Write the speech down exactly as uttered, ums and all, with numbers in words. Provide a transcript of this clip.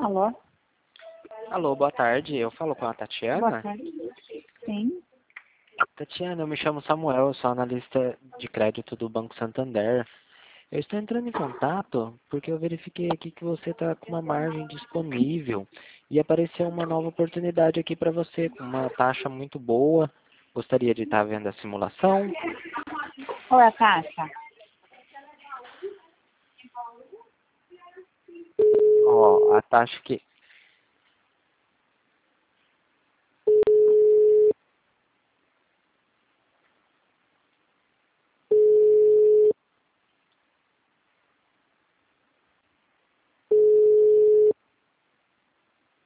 Alô? Alô, boa tarde. Eu falo com a Boa Tatiana. tarde. Sim. Tatiana, eu me chamo Samuel, eu sou analista de crédito do Banco Santander. Eu estou entrando em contato porque eu verifiquei aqui que você está com uma margem disponível e apareceu uma nova oportunidade aqui para você, com uma taxa muito boa. Gostaria de estar vendo a simulação. Qual é a taxa? Ó, a taxa que